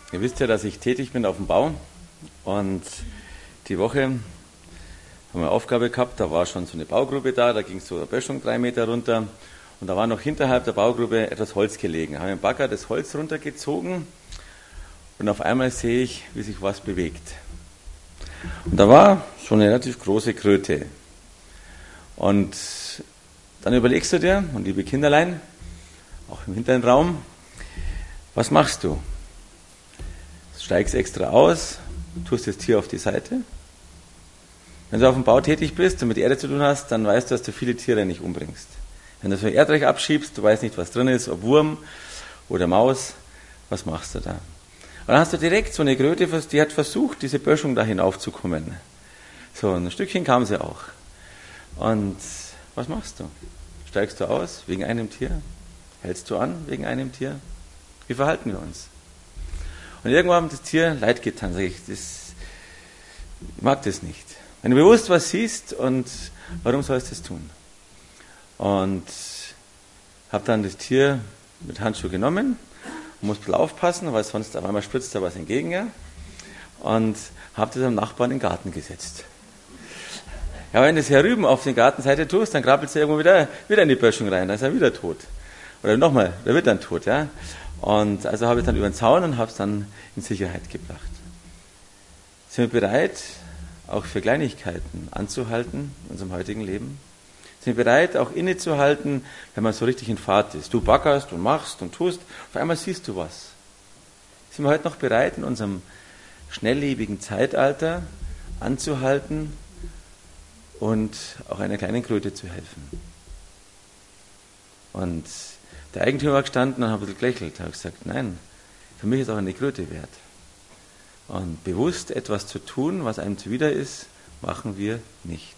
Ihr wisst ja, dass ich tätig bin auf dem Bau und die Woche haben wir eine Aufgabe gehabt, da war schon so eine Baugruppe da ging so eine Böschung 3 Meter runter und da war noch hinterhalb der Baugruppe etwas Holz gelegen. Da haben wir im Bagger das Holz runtergezogen und auf einmal sehe ich, wie sich was bewegt. Und da war schon eine relativ große Kröte. Und dann überlegst du dir, und liebe Kinderlein, auch im hinteren Raum, was machst du? Steigst extra aus, tust das Tier auf die Seite. Wenn du auf dem Bau tätig bist und mit Erde zu tun hast, dann weißt du, dass du viele Tiere nicht umbringst. Wenn du so ein Erdreich abschiebst, du weißt nicht, was drin ist, ob Wurm oder Maus, was machst du da? Und dann hast du direkt so eine Kröte, die hat versucht, diese Böschung da hinaufzukommen. So, ein Stückchen kam sie auch. Und was machst du? Steigst du aus wegen einem Tier? Hältst du an wegen einem Tier? Wie verhalten wir uns? Und irgendwann hat das Tier leid getan. Sag ich mag das nicht. Wenn du bewusst was siehst, und warum sollst du das tun? Und habe dann das Tier mit Handschuh genommen, muss ein bisschen aufpassen, weil sonst auf einmal spritzt da was entgegen. Ja? Und habe das am Nachbarn in den Garten gesetzt. Ja, wenn du es herüben auf die Gartenseite tust, dann krabbelt es irgendwo wieder in die Böschung rein, dann ist er wieder tot. Oder nochmal, der wird dann tot. Ja? Und also habe ich dann über den Zaun und habe es dann in Sicherheit gebracht. Sind wir bereit, auch für Kleinigkeiten anzuhalten in unserem heutigen Leben? Sind wir bereit, auch innezuhalten, wenn man so richtig in Fahrt ist? Du baggerst und machst und tust, auf einmal siehst du was. Sind wir heute noch bereit, in unserem schnelllebigen Zeitalter anzuhalten und auch einer kleinen Kröte zu helfen? Und der Eigentümer war gestanden und hat ein bisschen gelächelt. Er hat gesagt, nein, für mich ist auch eine Kröte wert. Und bewusst etwas zu tun, was einem zuwider ist, machen wir nicht.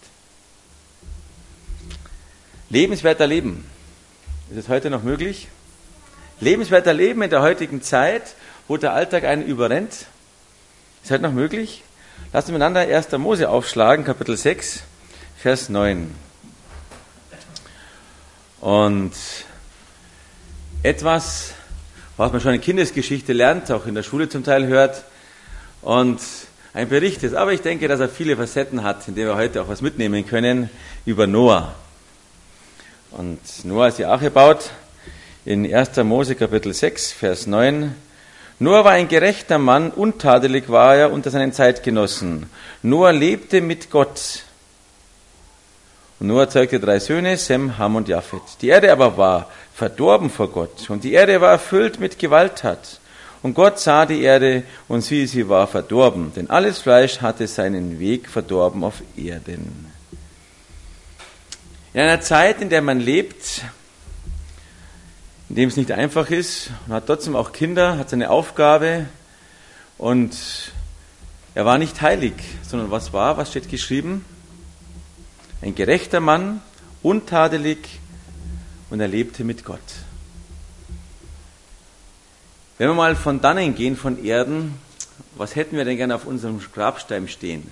Lebenswerter Leben. Ist es heute noch möglich? Lebenswerter Leben in der heutigen Zeit, wo der Alltag einen überrennt. Ist es heute noch möglich? Lassen wir miteinander 1. Mose aufschlagen, Kapitel 6, Vers 9. Und etwas, was man schon in Kindesgeschichte lernt, auch in der Schule zum Teil hört, und ein Bericht ist. Aber ich denke, dass er viele Facetten hat, in denen wir heute auch was mitnehmen können, über Noah. Und Noah ist die Arche baut, in 1. Mose Kapitel 6, Vers 9. Noah war ein gerechter Mann, untadelig war er unter seinen Zeitgenossen. Noah lebte mit Gott. Und Noah zeugte 3 Söhne, Sem, Ham und Japhet. Die Erde aber war verdorben vor Gott, und die Erde war erfüllt mit Gewalttat. Und Gott sah die Erde, und siehe, sie war verdorben, denn alles Fleisch hatte seinen Weg verdorben auf Erden. In einer Zeit, in der man lebt, in dem es nicht einfach ist, man hat trotzdem auch Kinder, hat seine Aufgabe, und er war nicht heilig, sondern was steht geschrieben? Ein gerechter Mann, untadelig, und er lebte mit Gott. Wenn wir mal von dannen gehen, von Erden, was hätten wir denn gerne auf unserem Grabstein stehen?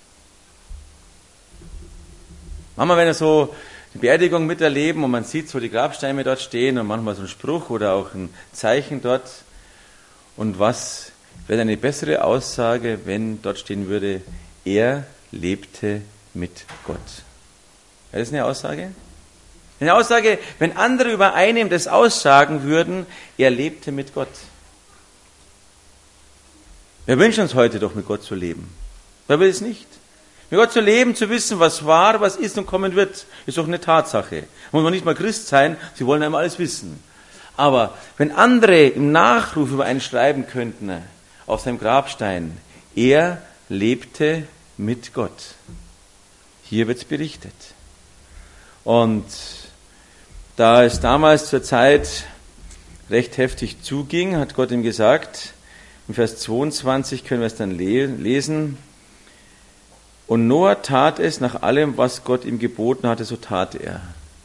Manchmal, wenn wir so die Beerdigung miterleben und man sieht so die Grabsteine dort stehen und manchmal so ein Spruch oder auch ein Zeichen dort. Und was wäre eine bessere Aussage, wenn dort stehen würde, er lebte mit Gott? Wäre das eine Aussage? Eine Aussage, wenn andere über einem das aussagen würden, er lebte mit Gott. Wir wünschen uns heute doch, mit Gott zu leben. Wer will es nicht? Mit Gott zu leben, zu wissen, was war, was ist und kommen wird, ist doch eine Tatsache. Muss man nicht mal Christ sein, sie wollen einmal alles wissen. Aber wenn andere im Nachruf über einen schreiben könnten, auf seinem Grabstein, er lebte mit Gott. Hier wird es berichtet. Und da es damals zur Zeit recht heftig zuging, hat Gott ihm gesagt, im Vers 22 können wir es dann lesen, und Noah tat es nach allem, was Gott ihm geboten hatte, so tat er.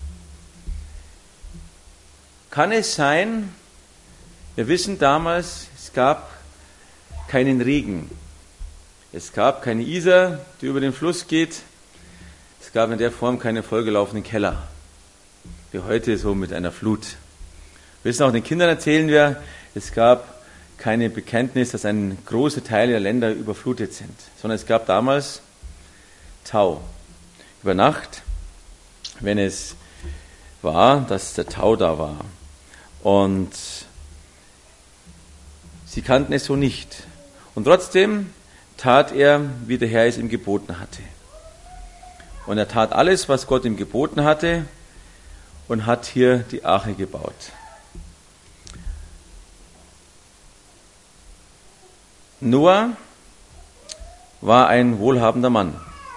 Kann es sein, wir wissen damals, es gab keinen Regen, es gab keine Isar, die über den Fluss geht, es gab in der Form keine vollgelaufenen Keller, wie heute so mit einer Flut. Wir wissen auch, den Kindern erzählen wir, es gab keine Bekenntnis, dass ein großer Teil der Länder überflutet sind, sondern es gab damals Tau. Über Nacht, wenn es war, dass der Tau da war. Und sie kannten es so nicht. Und trotzdem tat er, wie der Herr es ihm geboten hatte. Und er tat alles, was Gott ihm geboten hatte, und hat hier die Arche gebaut. Noah war ein wohlhabender Mann.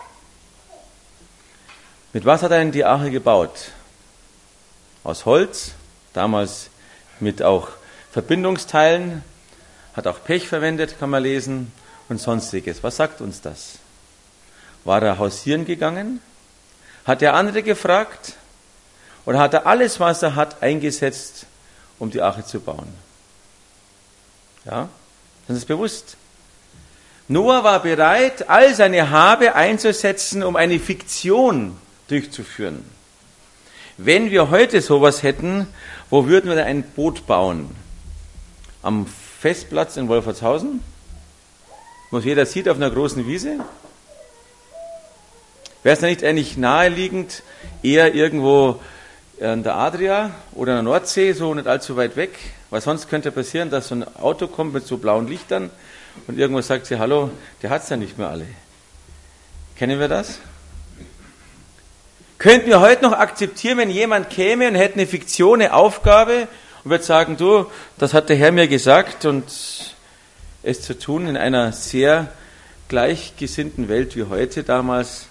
Mit was hat er denn die Arche gebaut? Aus Holz, damals mit auch Verbindungsteilen, hat auch Pech verwendet, kann man lesen, und sonstiges. Was sagt uns das? War er hausieren gegangen? Hat er andere gefragt? Oder hat er alles, was er hat, eingesetzt, um die Arche zu bauen? Ja, das ist bewusst. Noah war bereit, all seine Habe einzusetzen, um eine Fiktion durchzuführen. Wenn wir heute sowas hätten, wo würden wir denn ein Boot bauen? Am Festplatz in Wolfertshausen, wo jeder sieht, auf einer großen Wiese? Wäre es da nicht eigentlich naheliegend, eher irgendwo an der Adria oder an der Nordsee, so nicht allzu weit weg? Weil sonst könnte passieren, dass so ein Auto kommt mit so blauen Lichtern und irgendwo sagt sie, hallo, der hat es ja nicht mehr alle. Kennen wir das? Könnten wir heute noch akzeptieren, wenn jemand käme und hätte eine Fiktion, eine Aufgabe und würde sagen, du, das hat der Herr mir gesagt, und es zu tun in einer sehr gleichgesinnten Welt wie heute damals,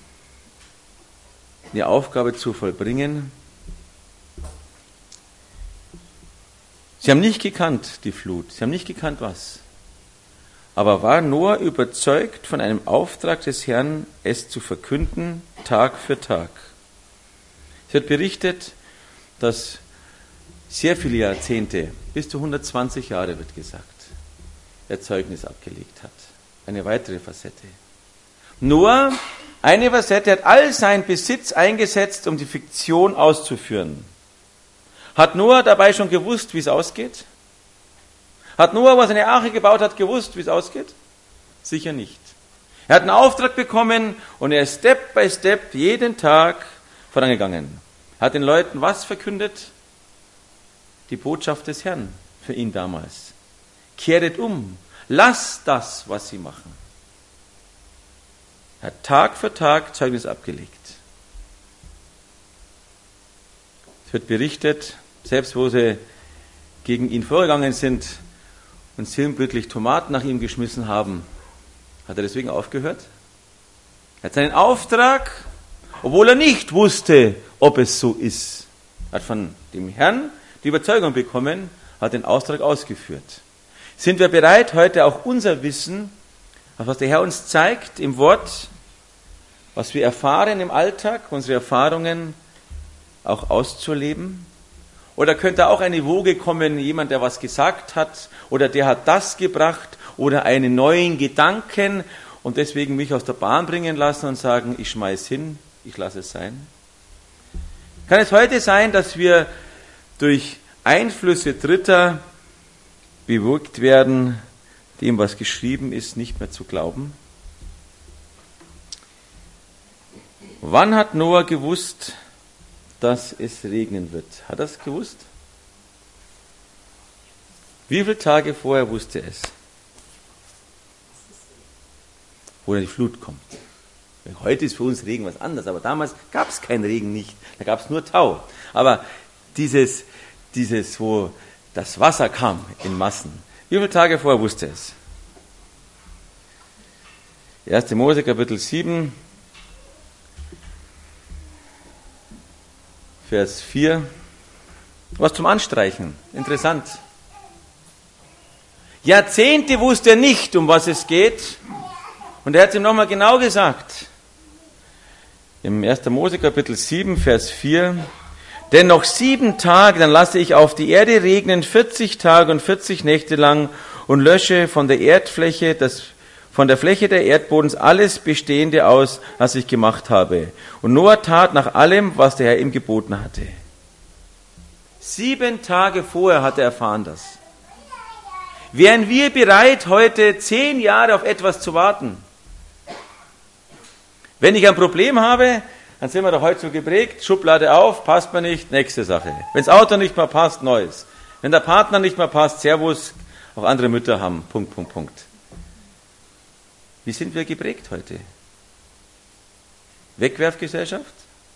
eine Aufgabe zu vollbringen. Sie haben nicht gekannt die Flut, sie haben nicht gekannt was. Aber war Noah überzeugt von einem Auftrag des Herrn, es zu verkünden, Tag für Tag. Es wird berichtet, dass sehr viele Jahrzehnte, bis zu 120 Jahre wird gesagt, er Zeugnis abgelegt hat. Eine weitere Facette. Noah, eine Facette, hat all seinen Besitz eingesetzt, um die Fiktion auszuführen. Hat Noah dabei schon gewusst, wie es ausgeht? Hat Noah, was eine Arche gebaut hat, gewusst, wie es ausgeht? Sicher nicht. Er hat einen Auftrag bekommen und er ist Step by Step jeden Tag vorangegangen. Hat den Leuten was verkündet? Die Botschaft des Herrn für ihn damals. Kehret um. Lasst das, was sie machen. Er hat Tag für Tag Zeugnis abgelegt. Es wird berichtet, selbst wo sie gegen ihn vorgegangen sind und sinnbildlich Tomaten nach ihm geschmissen haben, hat er deswegen aufgehört? Er hat seinen Auftrag, obwohl er nicht wusste, ob es so ist, hat von dem Herrn die Überzeugung bekommen, hat den Auftrag ausgeführt. Sind wir bereit, heute auch unser Wissen, was der Herr uns zeigt im Wort, was wir erfahren im Alltag, unsere Erfahrungen auch auszuleben? Oder könnte auch eine Woge kommen, jemand, der was gesagt hat, oder der hat das gebracht, oder einen neuen Gedanken und deswegen mich aus der Bahn bringen lassen und sagen, ich schmeiß hin, ich lasse es sein? Kann es heute sein, dass wir durch Einflüsse Dritter bewirkt werden, dem, was geschrieben ist, nicht mehr zu glauben? Wann hat Noah gewusst, dass es regnen wird? Hat er es gewusst? Wie viele Tage vorher wusste es? Wo die Flut kommt. Heute ist für uns Regen was anderes, aber damals gab es keinen Regen nicht. Da gab es nur Tau. Aber dieses, wo das Wasser kam in Massen, wie viele Tage vorher wusste es? 1. Mose Kapitel 7, Vers 4. Was zum Anstreichen. Interessant. Jahrzehnte wusste er nicht, um was es geht. Und er hat es ihm nochmal genau gesagt. Im 1. Mose Kapitel 7, Vers 4. Denn noch 7 Tage, dann lasse ich auf die Erde regnen 40 Tage und 40 Nächte lang und lösche von der Erdfläche, von der Fläche der Erdbodens alles Bestehende aus, was ich gemacht habe. Und Noah tat nach allem, was der Herr ihm geboten hatte. 7 Tage vorher hat er erfahren das. Wären wir bereit, heute 10 Jahre auf etwas zu warten? Wenn ich ein Problem habe, dann sind wir doch heute so geprägt, Schublade auf, passt mir nicht, nächste Sache. Wenn das Auto nicht mehr passt, neues. Wenn der Partner nicht mehr passt, Servus, auch andere Mütter haben, Punkt. Wie sind wir geprägt heute? Wegwerfgesellschaft?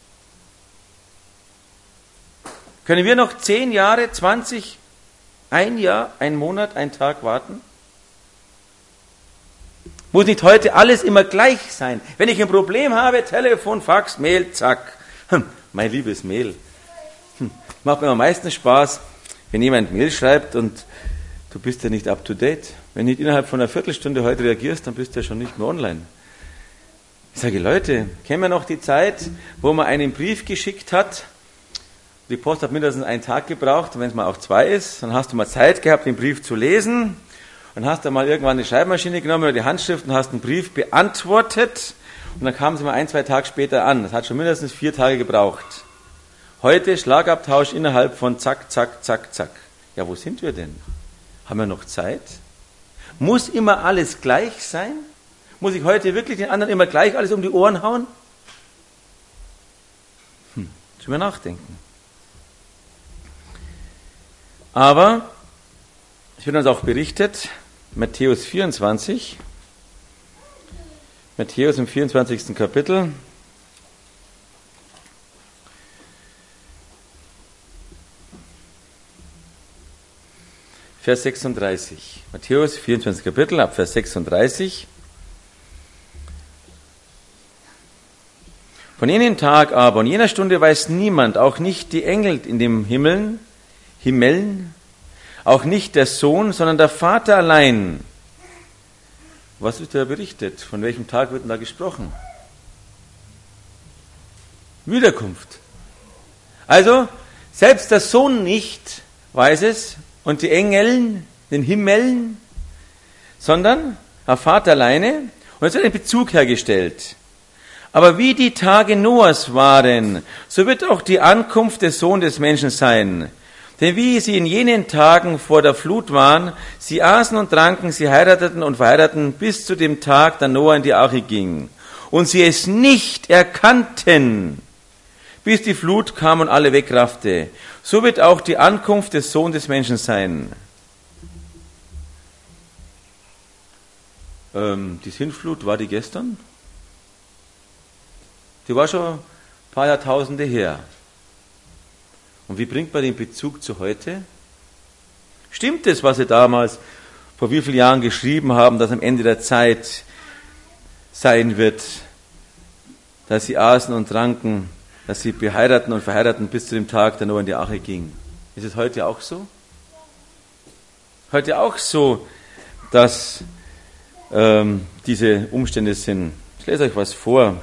Können wir noch 10 Jahre, 20, ein Jahr, ein Monat, ein Tag warten? Muss nicht heute alles immer gleich sein? Wenn ich ein Problem habe, Telefon, Fax, Mail, zack. Mein liebes Mail. Macht mir am meisten Spaß, wenn jemand Mail schreibt und du bist ja nicht up to date. Wenn du nicht innerhalb von einer Viertelstunde heute reagierst, dann bist du ja schon nicht mehr online. Ich sage, Leute, kennen wir noch die Zeit, wo man einen Brief geschickt hat? Die Post hat mindestens einen Tag gebraucht, und wenn es mal auch 2 ist, dann hast du mal Zeit gehabt, den Brief zu lesen. Dann hast du mal irgendwann eine Schreibmaschine genommen oder die Handschrift und hast einen Brief beantwortet. Und dann kamen sie mal 1, 2 Tage später an. Das hat schon mindestens 4 Tage gebraucht. Heute Schlagabtausch innerhalb von zack. Ja, wo sind wir denn? Haben wir noch Zeit? Muss immer alles gleich sein? Muss ich heute wirklich den anderen immer gleich alles um die Ohren hauen? Müssen wir nachdenken. Aber es wird uns auch berichtet, Matthäus 24, Matthäus im 24. Kapitel, Vers 36. Matthäus 24. Kapitel, ab Vers 36. Von jenem Tag aber und jener Stunde weiß niemand, auch nicht die Engel in dem Himmeln, auch nicht der Sohn, sondern der Vater allein. Was wird da berichtet? Von welchem Tag wird denn da gesprochen? Wiederkunft. Also, selbst der Sohn nicht weiß es und die Engel, den Himmeln, sondern der Vater alleine. Und es wird ein Bezug hergestellt. Aber wie die Tage Noahs waren, so wird auch die Ankunft des Sohnes des Menschen sein. Denn wie sie in jenen Tagen vor der Flut waren, sie aßen und tranken, sie heirateten und verheirateten, bis zu dem Tag, da Noah in die Arche ging. Und sie es nicht erkannten, bis die Flut kam und alle wegraffte. So wird auch die Ankunft des Sohnes des Menschen sein. Die Sintflut, war die gestern? Die war schon ein paar Jahrtausende her. Und wie bringt man den Bezug zu heute? Stimmt es, was sie damals vor wie vielen Jahren geschrieben haben, dass am Ende der Zeit sein wird, dass sie aßen und tranken, dass sie beheirateten und verheirateten bis zu dem Tag, der Noah in die Arche ging? Ist es heute auch so? Heute auch so, dass diese Umstände sind. Ich lese euch was vor.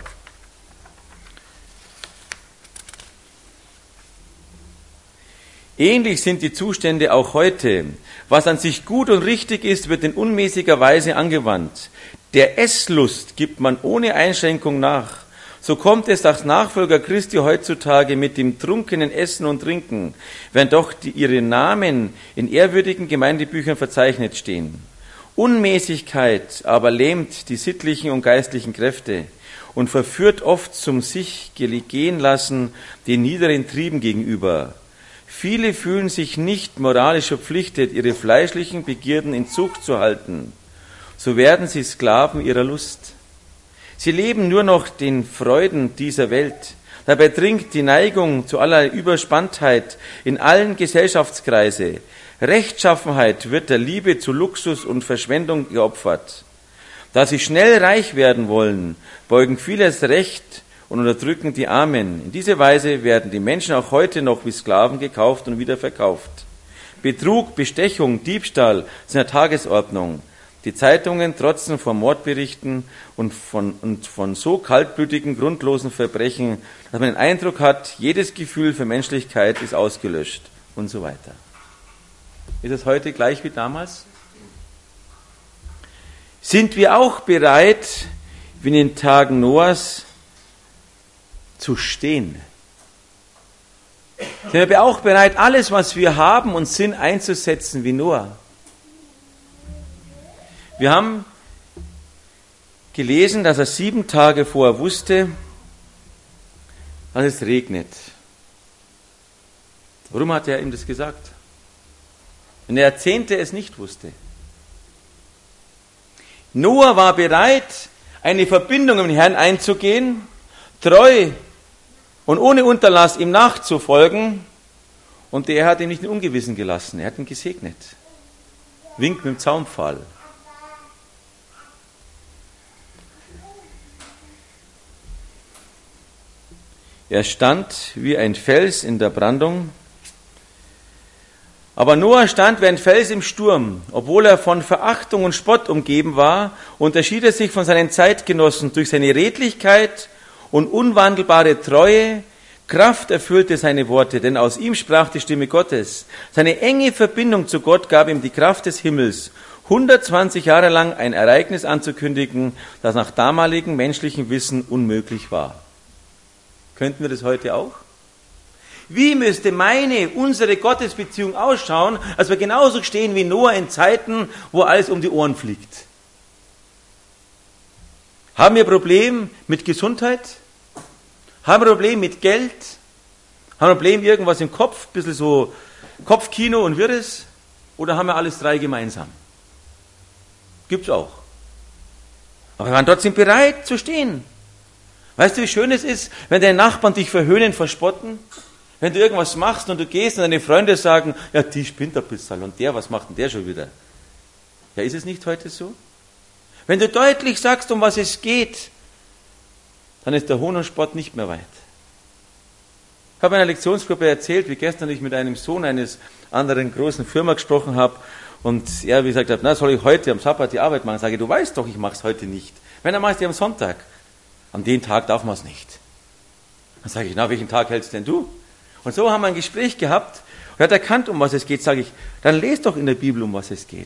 Ähnlich sind die Zustände auch heute. Was an sich gut und richtig ist, wird in unmäßiger Weise angewandt. Der Esslust gibt man ohne Einschränkung nach. So kommt es als Nachfolger Christi heutzutage mit dem trunkenen Essen und Trinken, während doch ihre Namen in ehrwürdigen Gemeindebüchern verzeichnet stehen. Unmäßigkeit aber lähmt die sittlichen und geistlichen Kräfte und verführt oft zum sich gehen lassen den niederen Trieben gegenüber. Viele fühlen sich nicht moralisch verpflichtet, ihre fleischlichen Begierden in Zucht zu halten. So werden sie Sklaven ihrer Lust. Sie leben nur noch den Freuden dieser Welt. Dabei dringt die Neigung zu aller Überspanntheit in allen Gesellschaftskreise. Rechtschaffenheit wird der Liebe zu Luxus und Verschwendung geopfert. Da sie schnell reich werden wollen, beugen viele das Recht und unterdrücken die Armen. In dieser Weise werden die Menschen auch heute noch wie Sklaven gekauft und wieder verkauft. Betrug, Bestechung, Diebstahl sind an der Tagesordnung. Die Zeitungen trotzen vor Mordberichten und von so kaltblütigen, grundlosen Verbrechen, dass man den Eindruck hat, jedes Gefühl für Menschlichkeit ist ausgelöscht und so weiter. Ist es heute gleich wie damals? Sind wir auch bereit, wie in den Tagen Noahs, zu stehen? Sind wir auch bereit, alles, was wir haben und sind, einzusetzen wie Noah? Wir haben gelesen, dass er 7 Tage vorher wusste, dass es regnet. Warum hat er ihm das gesagt? Wenn er Jahrzehnte es nicht wusste. Noah war bereit, eine Verbindung mit dem Herrn einzugehen, treu und ohne Unterlass ihm nachzufolgen, und er hat ihn nicht in Ungewissen gelassen, er hat ihn gesegnet. Wink mit dem Zaunpfahl. Er stand wie ein Fels in der Brandung, aber Noah stand wie ein Fels im Sturm. Obwohl er von Verachtung und Spott umgeben war, unterschied er sich von seinen Zeitgenossen durch seine Redlichkeit und unwandelbare Treue. Kraft erfüllte seine Worte, denn aus ihm sprach die Stimme Gottes. Seine enge Verbindung zu Gott gab ihm die Kraft des Himmels, 120 Jahre lang ein Ereignis anzukündigen, das nach damaligem menschlichem Wissen unmöglich war. Könnten wir das heute auch? Wie müsste unsere Gottesbeziehung ausschauen, als wir genauso stehen wie Noah in Zeiten, wo alles um die Ohren fliegt? Haben wir ein Problem mit Gesundheit? Haben wir ein Problem mit Geld? Haben wir ein Problem irgendwas im Kopf, ein bisschen so Kopfkino und Wirres? Oder haben wir alles 3 gemeinsam? Gibt's auch. Aber wir waren trotzdem bereit zu stehen. Weißt du, wie schön es ist, wenn deine Nachbarn dich verhöhnen, verspotten? Wenn du irgendwas machst und du gehst und deine Freunde sagen, ja, die spinnt ein bisschen und der, was macht denn der schon wieder? Ja, ist es nicht heute so? Wenn du deutlich sagst, um was es geht, dann ist der Hohn und Spott nicht mehr weit. Ich habe in einer Lektionsgruppe erzählt, wie gestern ich mit einem Sohn eines anderen großen Firma gesprochen habe und er wie gesagt hat, na, soll ich heute am Sabbat die Arbeit machen? Sage ich, du weißt doch, ich mache es heute nicht. Wenn, dann machst du am Sonntag. An den Tag darf man es nicht. Dann sage ich, na, welchen Tag hältst denn du? Und so haben wir ein Gespräch gehabt und er hat erkannt, um was es geht. Sage ich, dann lest doch in der Bibel, um was es geht.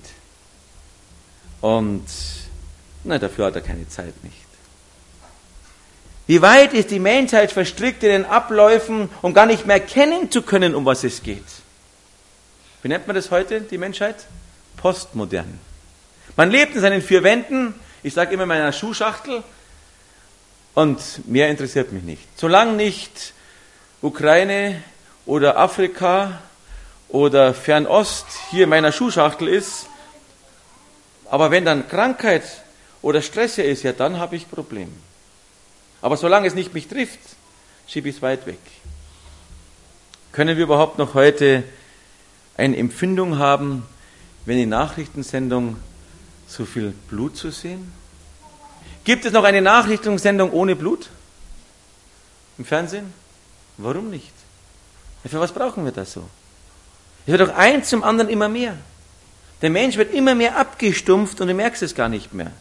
Und nein, dafür hat er keine Zeit nicht. Wie weit ist die Menschheit verstrickt in den Abläufen, um gar nicht mehr erkennen zu können, um was es geht? Wie nennt man das heute, die Menschheit? Postmodern. Man lebt in seinen 4 Wänden, ich sage immer in meiner Schuhschachtel, und mehr interessiert mich nicht. Solange nicht Ukraine oder Afrika oder Fernost hier in meiner Schuhschachtel ist, aber wenn dann Krankheit oder Stress hier ist, ja, dann habe ich ein Problem. Aber solange es nicht mich trifft, schiebe ich es weit weg. Können wir überhaupt noch heute eine Empfindung haben, wenn in Nachrichtensendung so viel Blut zu sehen? Gibt es noch eine Nachrichtensendung ohne Blut? Im Fernsehen? Warum nicht? Ja, für was brauchen wir das so? Es wird doch eins zum anderen immer mehr. Der Mensch wird immer mehr abgestumpft und du merkst es gar nicht mehr.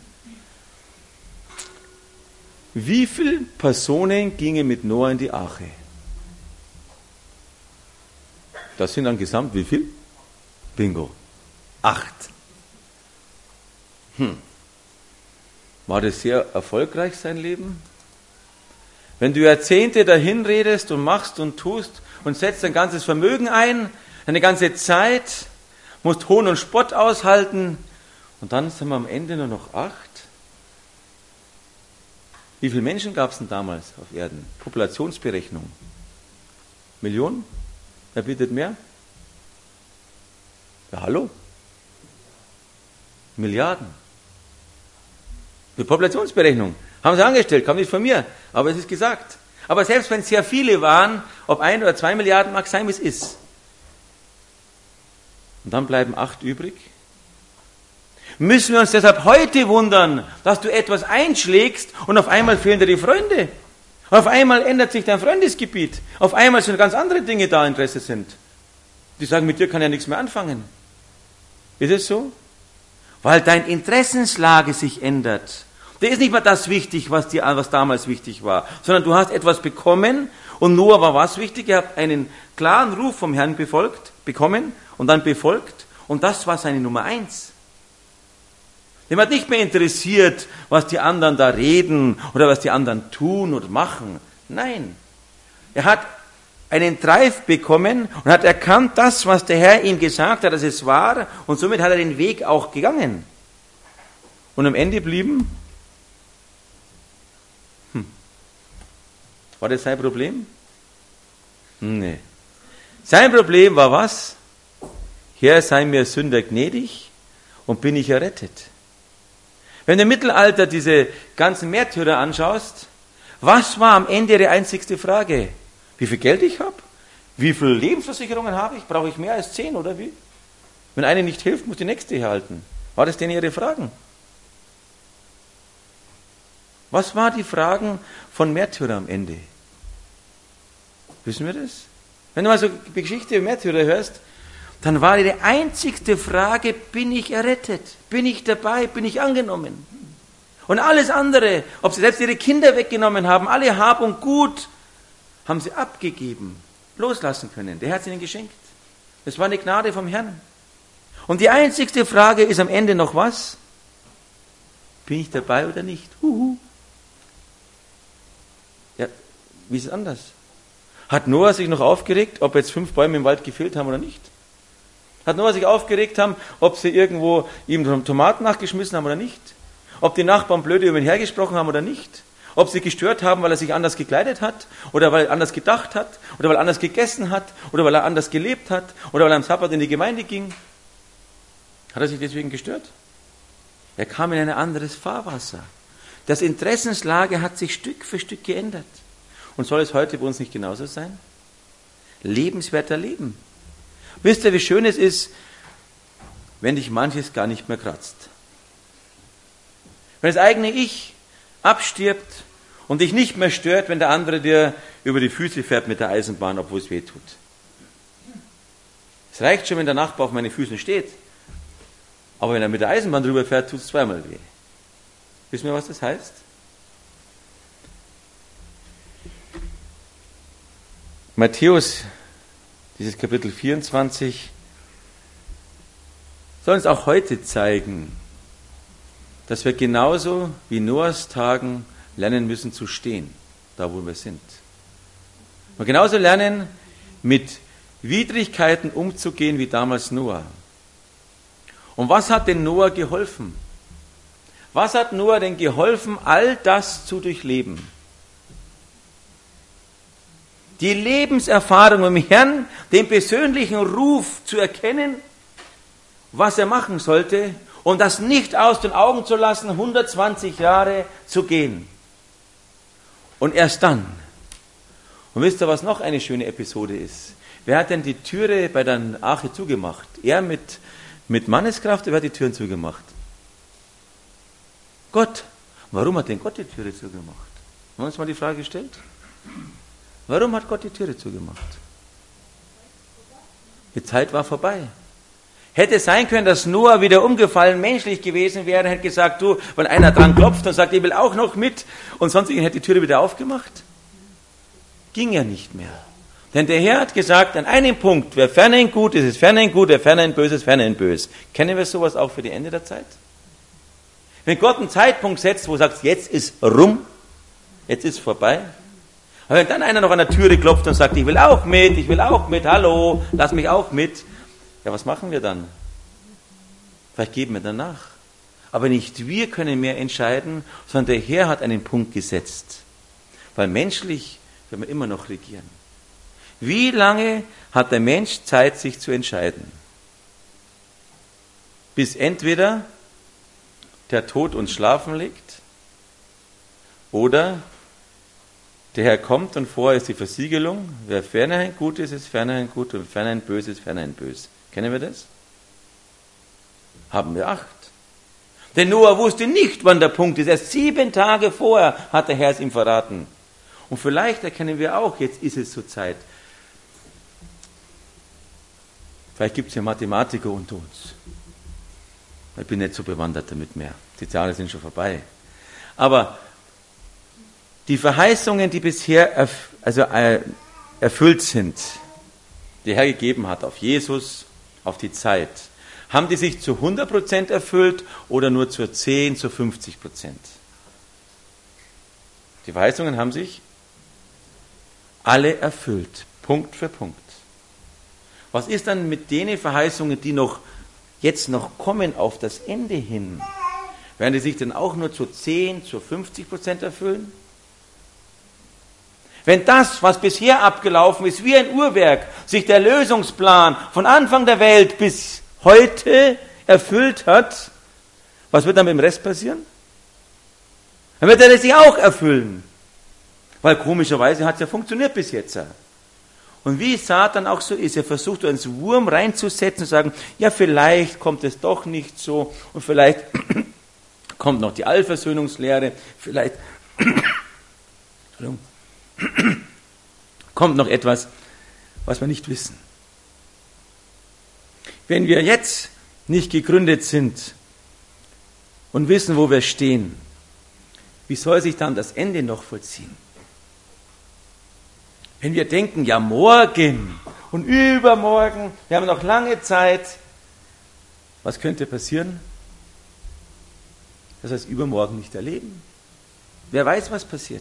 Wie viele Personen gingen mit Noah in die Arche? Das sind dann gesamt wie viel? Bingo. 8. War das sehr erfolgreich, sein Leben? Wenn du Jahrzehnte dahin redest und machst und tust und setzt dein ganzes Vermögen ein, deine ganze Zeit, musst Hohn und Spott aushalten und dann sind wir am Ende nur noch 8. Wie viele Menschen gab es denn damals auf Erden? Populationsberechnung. Millionen? Wer bietet mehr? Ja, hallo? Milliarden. Die Populationsberechnung. Haben sie angestellt, kam nicht von mir, aber es ist gesagt. Aber selbst wenn es sehr viele waren, ob 1 oder 2 Milliarden, mag sein, wie es ist. Und dann bleiben 8 übrig. Müssen wir uns deshalb heute wundern, dass du etwas einschlägst und auf einmal fehlen dir die Freunde. Auf einmal ändert sich dein Freundesgebiet. Auf einmal sind ganz andere Dinge da, Interesse sind. Die sagen, mit dir kann ja nichts mehr anfangen. Ist es so? Weil deine Interessenslage sich ändert. Da ist nicht mehr das wichtig, was damals wichtig war, sondern du hast etwas bekommen und Noah war was wichtig? Er hat einen klaren Ruf vom Herrn bekommen und dann befolgt und das war seine Nummer 1. Dem hat nicht mehr interessiert, was die anderen da reden oder was die anderen tun oder machen. Nein, er hat einen Drive bekommen und hat erkannt, das, was der Herr ihm gesagt hat, dass es war und somit hat er den Weg auch gegangen. Und am Ende blieben, war das sein Problem? Nee. Sein Problem war was? Herr, sei mir Sünder gnädig und bin ich errettet. Wenn du im Mittelalter diese ganzen Märtyrer anschaust, was war am Ende ihre einzigste Frage? Wie viel Geld ich habe? Wie viele Lebensversicherungen habe ich? Brauche ich mehr als 10 oder wie? Wenn eine nicht hilft, muss die nächste herhalten. War das denn ihre Fragen? Was waren die Fragen von Märtyrer am Ende? Wissen wir das? Wenn du mal so die Geschichte über Märtyrer hörst, dann war ihre einzigste Frage, bin ich errettet? Bin ich dabei? Bin ich angenommen? Und alles andere, ob sie selbst ihre Kinder weggenommen haben, alle Hab und Gut, haben sie abgegeben, loslassen können. Der hat es ihnen geschenkt. Das war eine Gnade vom Herrn. Und die einzigste Frage ist am Ende noch was? Bin ich dabei oder nicht? Ja, wie ist es anders? Hat Noah sich noch aufgeregt, ob jetzt 5 Bäume im Wald gefehlt haben oder nicht? Hat Noah sich aufgeregt haben, ob sie irgendwo ihm Tomaten nachgeschmissen haben oder nicht? Ob die Nachbarn blöde über ihn hergesprochen haben oder nicht? Ob sie gestört haben, weil er sich anders gekleidet hat? Oder weil er anders gedacht hat? Oder weil er anders gegessen hat? Oder weil er anders gelebt hat? Oder weil er am Sabbat in die Gemeinde ging? Hat er sich deswegen gestört? Er kam in ein anderes Fahrwasser. Das Interessenslage hat sich Stück für Stück geändert. Und soll es heute bei uns nicht genauso sein? Lebenswerter Leben. Wisst ihr, wie schön es ist, wenn dich manches gar nicht mehr kratzt? Wenn das eigene Ich abstirbt und dich nicht mehr stört, wenn der andere dir über die Füße fährt mit der Eisenbahn, obwohl es weh tut. Es reicht schon, wenn der Nachbar auf meinen Füßen steht. Aber wenn er mit der Eisenbahn drüber fährt, tut es zweimal weh. Wissen wir, was das heißt? Matthäus, dieses Kapitel 24, soll uns auch heute zeigen, dass wir genauso wie Noahs Tagen lernen müssen zu stehen, da wo wir sind. Und genauso lernen, mit Widrigkeiten umzugehen wie damals Noah. Und was hat denn Noah geholfen? Was hat Noah denn geholfen, all das zu durchleben? Die Lebenserfahrung im Herrn, den persönlichen Ruf zu erkennen, was er machen sollte, und das nicht aus den Augen zu lassen, 120 Jahre zu gehen. Und erst dann. Und wisst ihr, was noch eine schöne Episode ist? Wer hat denn die Türe bei der Arche zugemacht? Er mit Manneskraft, oder wer hat die Türen zugemacht? Gott. Warum hat denn Gott die Türe zugemacht? Haben wir uns mal die Frage gestellt? Warum hat Gott die Türe zugemacht? Die Zeit war vorbei. Hätte sein können, dass Noah wieder umgefallen, menschlich gewesen wäre, hätte gesagt, du, wenn einer dran klopft und sagt, ich will auch noch mit, und sonst hätte die Türe wieder aufgemacht. Ging ja nicht mehr. Denn der Herr hat gesagt, an einem Punkt, wer fernein gut ist, ist fernein gut, wer fernein böse ist, fernein böse. Kennen wir sowas auch für die Ende der Zeit? Wenn Gott einen Zeitpunkt setzt, wo er sagt, jetzt ist rum, jetzt ist vorbei. Aber wenn dann einer noch an der Türe klopft und sagt, ich will auch mit, hallo, lass mich auch mit. Ja, was machen wir dann? Vielleicht geben wir dann nach. Aber nicht wir können mehr entscheiden, sondern der Herr hat einen Punkt gesetzt. Weil menschlich werden wir immer noch regieren. Wie lange hat der Mensch Zeit, sich zu entscheiden? Bis entweder der Tod uns schlafen legt oder der Herr kommt und vorher ist die Versiegelung. Wer fernerhin gut ist, ist fernerhin gut und fernerhin böse ist fernerhin böse. Kennen wir das? Haben wir Acht. Denn Noah wusste nicht, wann der Punkt ist. Erst 7 Tage vorher hat der Herr es ihm verraten. Und vielleicht erkennen wir auch, jetzt ist es zur Zeit. Vielleicht gibt es ja Mathematiker unter uns. Ich bin nicht so bewandert damit mehr. Die Jahre sind schon vorbei. Aber die Verheißungen, die bisher erfüllt sind, die der Herr gegeben hat auf Jesus, auf die Zeit, haben die sich zu 100% erfüllt oder nur zu 10, zu 50%? Die Verheißungen haben sich alle erfüllt, Punkt für Punkt. Was ist dann mit den Verheißungen, die jetzt noch kommen auf das Ende hin? werden die sich denn auch nur zu 10, zu 50% erfüllen? Wenn das, was bisher abgelaufen ist, wie ein Uhrwerk, sich der Lösungsplan von Anfang der Welt bis heute erfüllt hat, was wird dann mit dem Rest passieren? Dann wird er sich auch erfüllen. Weil komischerweise hat es ja funktioniert bis jetzt. Und wie Satan auch so ist, er versucht uns Wurm reinzusetzen und sagen, ja vielleicht kommt es doch nicht so und vielleicht kommt noch die Allversöhnungslehre, vielleicht kommt noch etwas, was wir nicht wissen. Wenn wir jetzt nicht gegründet sind und wissen, wo wir stehen, wie soll sich dann das Ende noch vollziehen? Wenn wir denken, ja morgen und übermorgen, wir haben noch lange Zeit, was könnte passieren? Das heißt, übermorgen nicht erleben. Wer weiß, was passiert?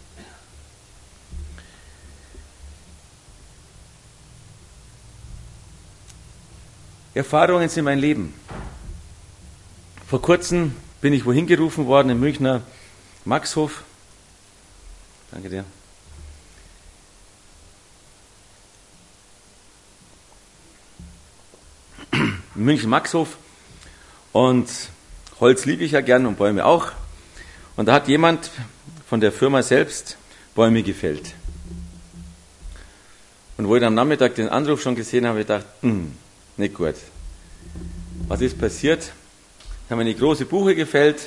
Erfahrungen sind mein Leben. Vor kurzem bin ich wohin gerufen worden, im Münchner Maxhof. Danke dir. Im München Maxhof. Und Holz liebe ich ja gern und Bäume auch. Und da hat jemand von der Firma selbst Bäume gefällt. Und wo ich dann am Nachmittag den Anruf schon gesehen habe, habe ich gedacht, nicht gut. Was ist passiert? Ich habe eine große Buche gefällt.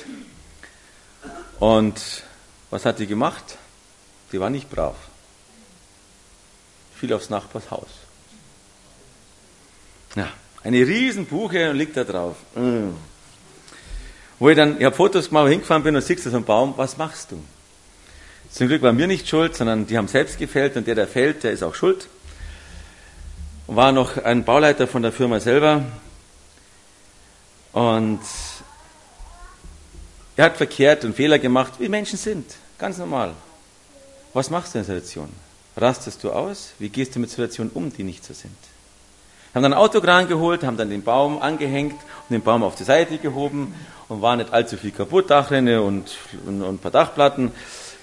Und was hat die gemacht? Die war nicht brav. Fiel aufs Nachbarshaus. Ja, eine riesen Buche und liegt da drauf. Ich habe Fotos gemacht, wo ich hingefahren bin und siehst du so einen Baum, was machst du? Zum Glück war mir nicht schuld, sondern die haben selbst gefällt und der fällt, der ist auch schuld. Und war noch ein Bauleiter von der Firma selber und er hat verkehrt und Fehler gemacht, wie Menschen sind, ganz normal. Was machst du in der Situation? Rastest du aus? Wie gehst du mit Situationen um, die nicht so sind? Haben dann einen Autokran geholt, haben dann den Baum angehängt und den Baum auf die Seite gehoben und war nicht allzu viel kaputt, Dachrinne und ein paar Dachplatten.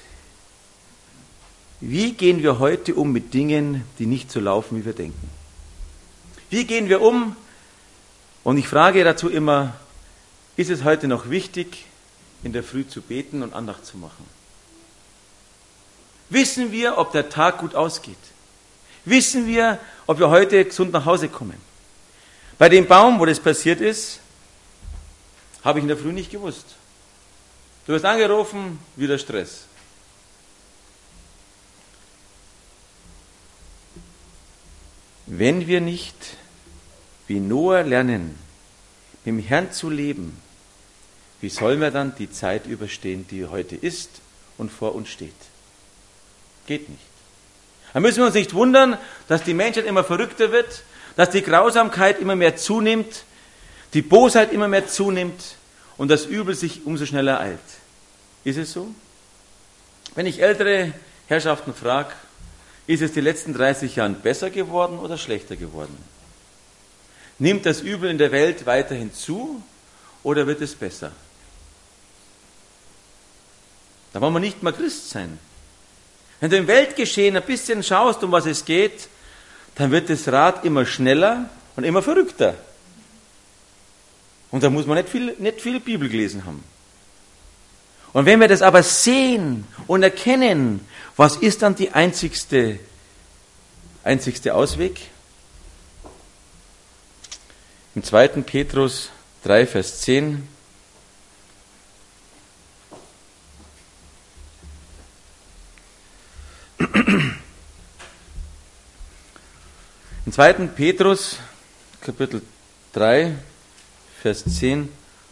Wie gehen wir heute um mit Dingen, die nicht so laufen, wie wir denken? Wie gehen wir um? Und ich frage dazu immer, ist es heute noch wichtig, in der Früh zu beten und Andacht zu machen? Wissen wir, ob der Tag gut ausgeht? Wissen wir, ob wir heute gesund nach Hause kommen? Bei dem Baum, wo das passiert ist, habe ich in der Früh nicht gewusst. Du wirst angerufen, wieder Stress. Wenn wir nicht wie Noah lernen, mit dem Herrn zu leben, wie sollen wir dann die Zeit überstehen, die heute ist und vor uns steht? Geht nicht. Da müssen wir uns nicht wundern, dass die Menschheit immer verrückter wird, dass die Grausamkeit immer mehr zunimmt, die Bosheit immer mehr zunimmt und das Übel sich umso schneller eilt. Ist es so? Wenn ich ältere Herrschaften frage, ist es die letzten 30 Jahre besser geworden oder schlechter geworden? Nimmt das Übel in der Welt weiterhin zu oder wird es besser? Da wollen wir nicht mal Christ sein. Wenn du im Weltgeschehen ein bisschen schaust, um was es geht, dann wird das Rad immer schneller und immer verrückter. Und da muss man nicht viel Bibel gelesen haben. Und wenn wir das aber sehen und erkennen, was ist dann die einzigste Ausweg? Im 2. Petrus 3, Vers 10. Im 2. Petrus, Kapitel 3, Vers 10.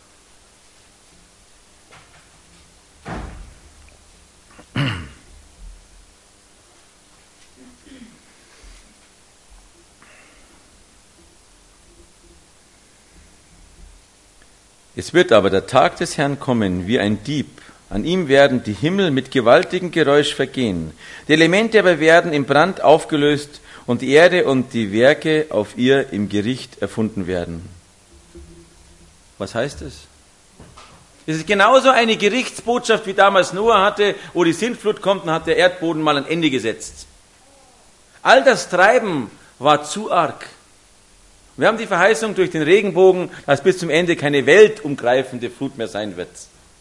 Es wird aber der Tag des Herrn kommen wie ein Dieb. An ihm werden die Himmel mit gewaltigem Geräusch vergehen. Die Elemente aber werden im Brand aufgelöst und die Erde und die Werke auf ihr im Gericht erfunden werden. Was heißt es? Es ist genauso eine Gerichtsbotschaft, wie damals Noah hatte, wo die Sintflut kommt und hat der Erdboden mal ein Ende gesetzt. All das Treiben war zu arg. Wir haben die Verheißung durch den Regenbogen, dass bis zum Ende keine weltumgreifende Flut mehr sein wird.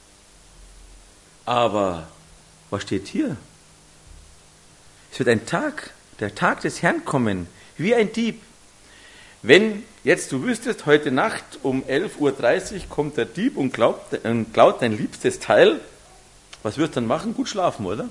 Aber was steht hier? Es wird ein Tag, der Tag des Herrn kommen, wie ein Dieb. Wenn jetzt du wüsstest, heute Nacht um 11.30 Uhr kommt der Dieb und klaut dein liebstes Teil, was wirst du dann machen? Gut schlafen, oder?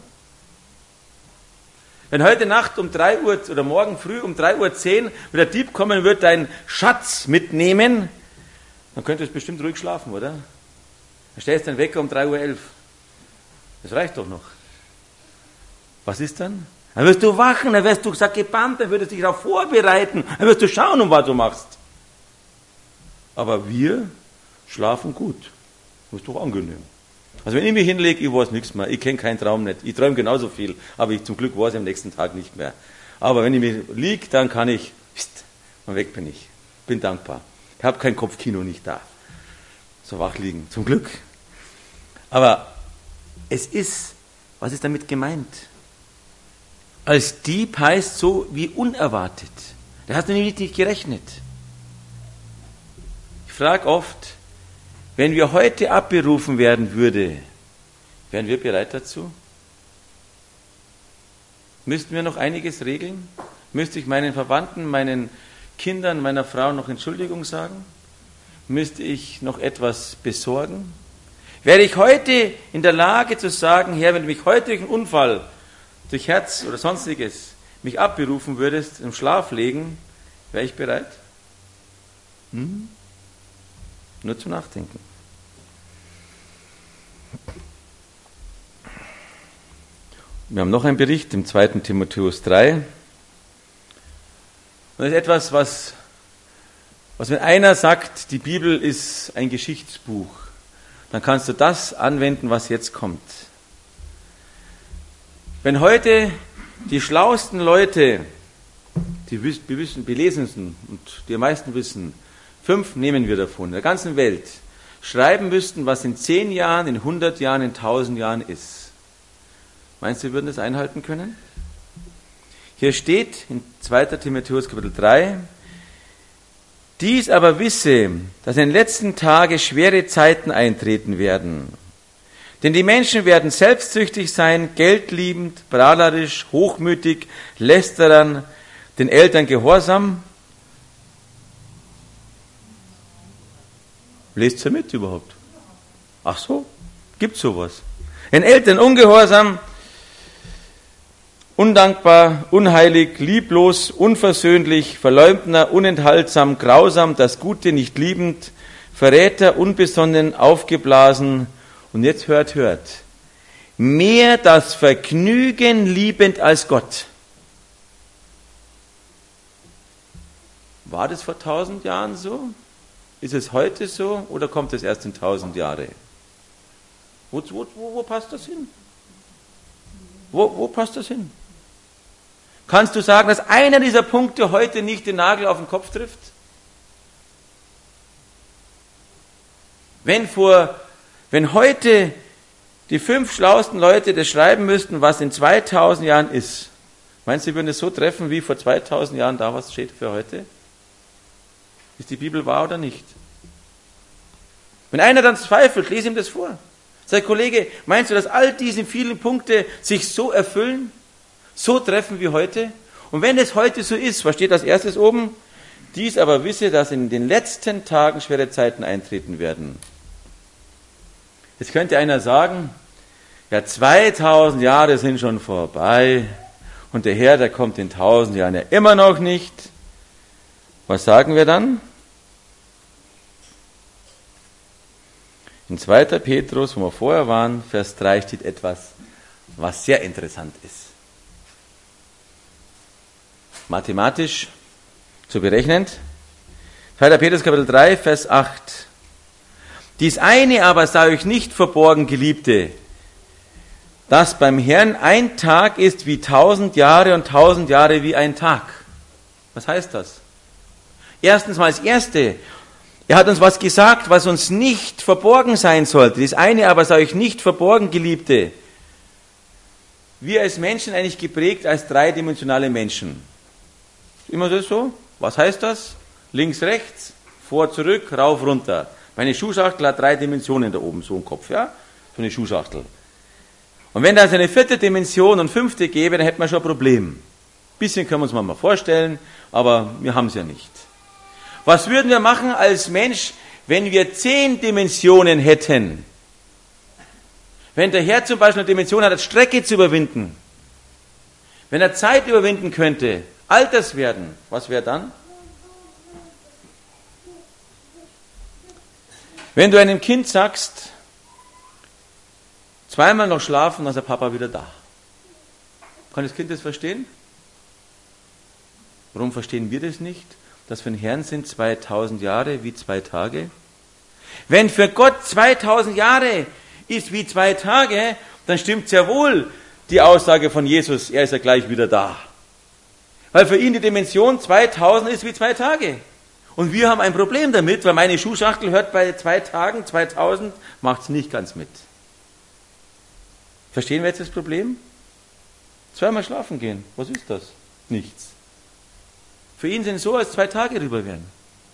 Wenn heute Nacht um 3 Uhr oder morgen früh um 3.10 Uhr der Dieb kommen wird, deinen Schatz mitnehmen, dann könntest du bestimmt ruhig schlafen, oder? Dann stellst du den Wecker um 3.11 Uhr. Das reicht doch noch. Was ist dann? Dann wirst du wachen, dann wirst du gebannt, dann würdest du dich darauf vorbereiten, dann wirst du schauen, um was du machst. Aber wir schlafen gut. Das ist doch angenehm. Also wenn ich mich hinlege, ich weiß nichts mehr, ich kenne keinen Traum nicht. Ich träume genauso viel, aber ich zum Glück weiß ich am nächsten Tag nicht mehr. Aber wenn ich mich liege, dann kann ich, und weg bin ich. Bin dankbar. Ich habe kein Kopfkino nicht da. So wach liegen, zum Glück. Aber was ist damit gemeint? Als Dieb heißt so wie unerwartet. Da hast du nämlich nicht gerechnet. Ich frage oft, wenn wir heute abberufen werden würde, wären wir bereit dazu? Müssten wir noch einiges regeln? Müsste ich meinen Verwandten, meinen Kindern, meiner Frau noch Entschuldigung sagen? Müsste ich noch etwas besorgen? Wäre ich heute in der Lage zu sagen, Herr, wenn du mich heute durch einen Unfall, durch Herz oder sonstiges, mich abberufen würdest, im Schlaf legen, wäre ich bereit? Nur zum Nachdenken. Wir haben noch einen Bericht im 2. Timotheus 3. Und das ist etwas, was wenn einer sagt, die Bibel ist ein Geschichtsbuch, dann kannst du das anwenden, was jetzt kommt. Wenn heute die schlauesten Leute, die belesensten und die am meisten wissen, 5 nehmen wir davon, in der ganzen Welt, schreiben müssten, was in 10 Jahren, in 100 Jahren, in 1000 Jahren ist. Meinst du, wir würden das einhalten können? Hier steht in 2. Timotheus Kapitel 3, dies aber wisse, dass in den letzten Tagen schwere Zeiten eintreten werden. Denn die Menschen werden selbstsüchtig sein, geldliebend, prahlerisch, hochmütig, lästerern, den Eltern gehorsam. Lest ihr mit überhaupt? Ach so, gibt's sowas. Den Eltern ungehorsam, undankbar, unheilig, lieblos, unversöhnlich, Verleumdner, unenthaltsam, grausam, das Gute nicht liebend, Verräter, unbesonnen, aufgeblasen. Und jetzt hört, mehr das Vergnügen liebend als Gott. War das vor 1000 Jahren so? Ist es heute so oder kommt es erst in 1000 Jahre? Wo passt das hin? Wo passt das hin? Kannst du sagen, dass einer dieser Punkte heute nicht den Nagel auf den Kopf trifft? Wenn heute die 5 schlauesten Leute das schreiben müssten, was in 2000 Jahren ist, meinst du, sie würden es so treffen, wie vor 2000 Jahren da was steht für heute? Ist die Bibel wahr oder nicht? Wenn einer dann zweifelt, lese ihm das vor. Sag, Kollege, meinst du, dass all diese vielen Punkte sich so erfüllen, so treffen wie heute? Und wenn es heute so ist, was steht als erstes oben? Dies aber wisse, dass in den letzten Tagen schwere Zeiten eintreten werden. Jetzt könnte einer sagen, ja 2000 Jahre sind schon vorbei und der Herr, der kommt in 1000 Jahren ja immer noch nicht. Was sagen wir dann? In 2. Petrus, wo wir vorher waren, Vers 3 steht etwas, was sehr interessant ist. Mathematisch zu berechnend. 2. Petrus Kapitel 3, Vers 8. Dies eine aber sei euch nicht verborgen, Geliebte, dass beim Herrn ein Tag ist wie 1000 Jahre und 1000 Jahre wie ein Tag. Was heißt das? Erstens mal das Erste. Er hat uns was gesagt, was uns nicht verborgen sein sollte. Das eine aber sei euch nicht verborgen, Geliebte. Wir als Menschen eigentlich geprägt als dreidimensionale Menschen. Immer so? Was heißt das? Links, rechts, vor, zurück, rauf, runter. Meine Schuhschachtel hat 3 Dimensionen da oben, so im Kopf, ja? So eine Schuhschachtel. Und wenn da so eine 4. Dimension und 5. gäbe, dann hätten wir schon ein Problem. Ein bisschen können wir uns mal vorstellen, aber wir haben es ja nicht. Was würden wir machen als Mensch, wenn wir 10 Dimensionen hätten? Wenn der Herr zum Beispiel eine Dimension hat, Strecke zu überwinden, wenn er Zeit überwinden könnte, Alters werden, was wäre dann? Wenn du einem Kind sagst, zweimal noch schlafen, dann ist der Papa wieder da. Kann das Kind das verstehen? Warum verstehen wir das nicht? Dass für den Herrn sind 2000 Jahre wie 2 Tage. Wenn für Gott 2000 Jahre ist wie 2 Tage, dann stimmt sehr wohl die Aussage von Jesus, er ist ja gleich wieder da. Weil für ihn die Dimension 2000 ist wie 2 Tage. Und wir haben ein Problem damit, weil meine Schuhschachtel hört bei 2 Tagen, 2000, macht es nicht ganz mit. Verstehen wir jetzt das Problem? Zweimal schlafen gehen, was ist das? Nichts. Für ihn sind so, als 2 Tage rüber wären.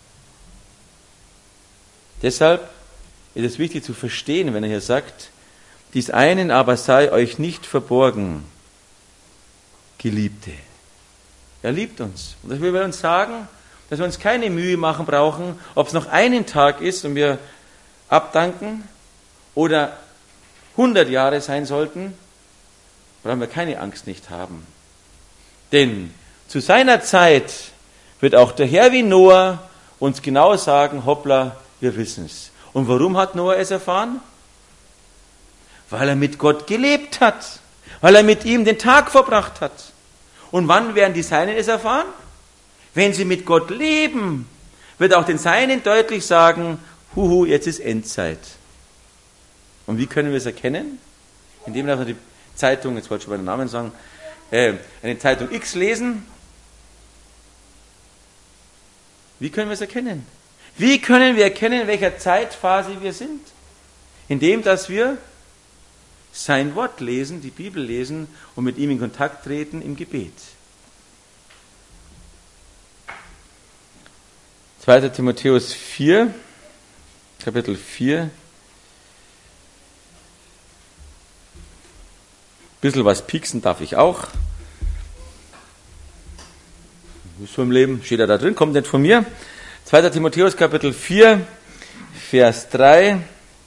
Deshalb ist es wichtig zu verstehen, wenn er hier sagt, dies einen aber sei euch nicht verborgen, Geliebte. Er liebt uns. Und das will er uns sagen, dass wir uns keine Mühe machen brauchen, ob es noch einen Tag ist und wir abdanken oder 100 Jahre sein sollten, brauchen wir keine Angst nicht haben. Denn zu seiner Zeit wird auch der Herr wie Noah uns genau sagen, hoppla, wir wissen es. Und warum hat Noah es erfahren? Weil er mit Gott gelebt hat, weil er mit ihm den Tag verbracht hat. Und wann werden die Seinen es erfahren? Wenn sie mit Gott leben, wird auch den Seinen deutlich sagen, huhu, jetzt ist Endzeit. Und wie können wir es erkennen? Indem wir die Zeitung, jetzt wollte ich schon mal den Namen sagen, eine Zeitung X lesen. Wie können wir es erkennen? Wie können wir erkennen, in welcher Zeitphase wir sind? Indem, dass wir sein Wort lesen, die Bibel lesen und mit ihm in Kontakt treten im Gebet. 2. Timotheus 4, Kapitel 4. Bisschen was pieksen darf ich auch. So im Leben steht er da drin, kommt nicht von mir. 2. Timotheus Kapitel 4, Vers 3.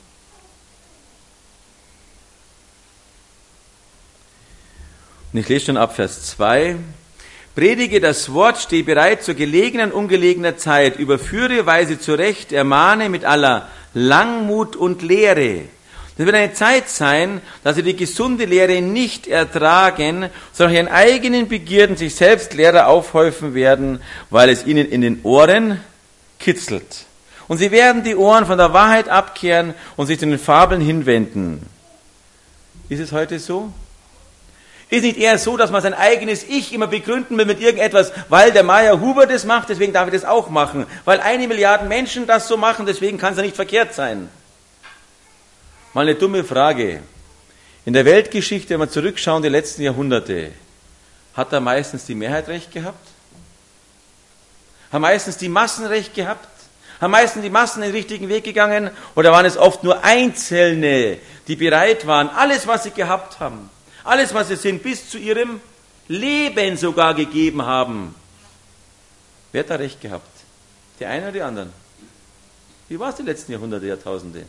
Und ich lese schon ab Vers 2. Predige das Wort, steh bereit zur gelegenen, ungelegener Zeit, überführe, weise zurecht, ermahne mit aller Langmut und Lehre. Das wird eine Zeit sein, dass sie die gesunde Lehre nicht ertragen, sondern ihren eigenen Begierden sich selbst Lehrer aufhäufen werden, weil es ihnen in den Ohren kitzelt. Und sie werden die Ohren von der Wahrheit abkehren und sich zu den Fabeln hinwenden. Ist es heute so? Ist nicht eher so, dass man sein eigenes Ich immer begründen will mit irgendetwas, weil der Meier Huber das macht, deswegen darf ich das auch machen. Weil 1 Milliarde Menschen das so machen, deswegen kann es ja nicht verkehrt sein. Mal eine dumme Frage. In der Weltgeschichte, wenn wir zurückschauen, die letzten Jahrhunderte, hat da meistens die Mehrheit recht gehabt? Haben meistens die Massen recht gehabt? Haben meistens die Massen den richtigen Weg gegangen? Oder waren es oft nur Einzelne, die bereit waren, alles, was sie gehabt haben, alles, was sie sind, bis zu ihrem Leben sogar gegeben haben? Wer hat da recht gehabt? Die einen oder die anderen? Wie war es die letzten Jahrhunderte, Jahrtausende?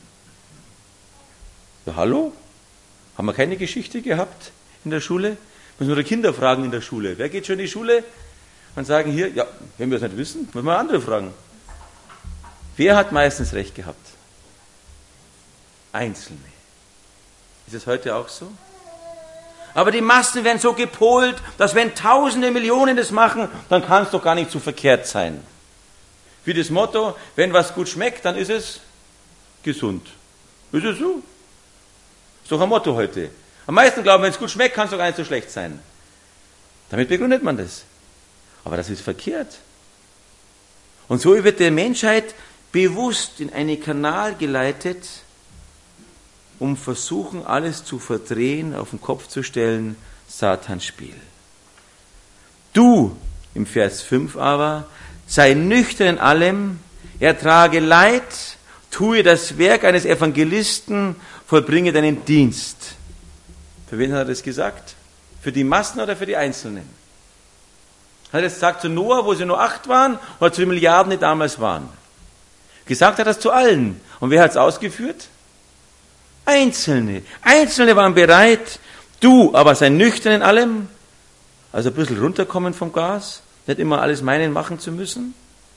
Ja, hallo? Haben wir keine Geschichte gehabt in der Schule? Müssen wir die Kinder fragen in der Schule. Wer geht schon in die Schule? Und sagen hier, ja, wenn wir es nicht wissen, müssen wir andere fragen. Wer hat meistens recht gehabt? Einzelne. Ist es heute auch so? Aber die Massen werden so gepolt, dass wenn Tausende, Millionen das machen, dann kann es doch gar nicht so verkehrt sein. Wie das Motto, wenn was gut schmeckt, dann ist es gesund. Ist es so? Ist doch ein Motto heute. Am meisten glauben, wenn es gut schmeckt, kann es doch gar nicht so schlecht sein. Damit begründet man das. Aber das ist verkehrt. Und so wird der Menschheit bewusst in einen Kanal geleitet, um versuchen, alles zu verdrehen, auf den Kopf zu stellen, Satans Spiel. Du, im Vers 5 aber, sei nüchtern in allem, ertrage Leid, tue das Werk eines Evangelisten, vollbringe deinen Dienst. Für wen hat er das gesagt? Für die Massen oder für die Einzelnen? Hat er das gesagt zu Noah, wo sie nur 8 waren, oder zu den Milliarden, die damals waren? Gesagt hat er das zu allen. Und wer hat es ausgeführt? Einzelne. Einzelne waren bereit. Du aber sei nüchtern in allem. Also ein bisschen runterkommen vom Gas. Nicht immer alles meinen machen zu müssen.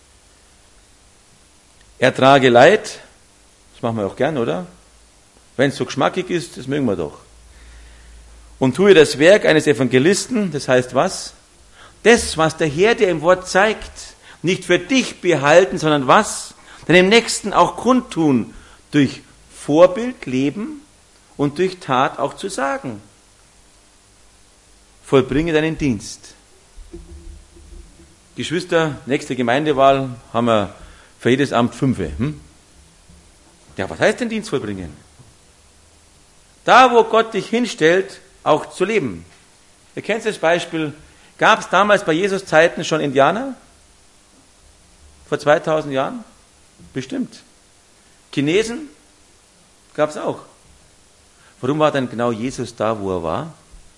Ertrage Leid. Das machen wir auch gern, oder? Wenn es so geschmackig ist, das mögen wir doch. Und tue das Werk eines Evangelisten. Das heißt was? Das, was der Herr dir im Wort zeigt, nicht für dich behalten, sondern was? Deinem Nächsten auch kundtun, durch Vorbild leben und durch Tat auch zu sagen. Vollbringe deinen Dienst. Geschwister, nächste Gemeindewahl haben wir für jedes Amt 5. Ja, was heißt denn Dienst vollbringen? Da, wo Gott dich hinstellt, auch zu leben. Ihr kennt das Beispiel. Gab es damals bei Jesus Zeiten schon Indianer? Vor 2000 Jahren? Bestimmt. Chinesen? Gab es auch. Warum war dann genau Jesus da, wo er war?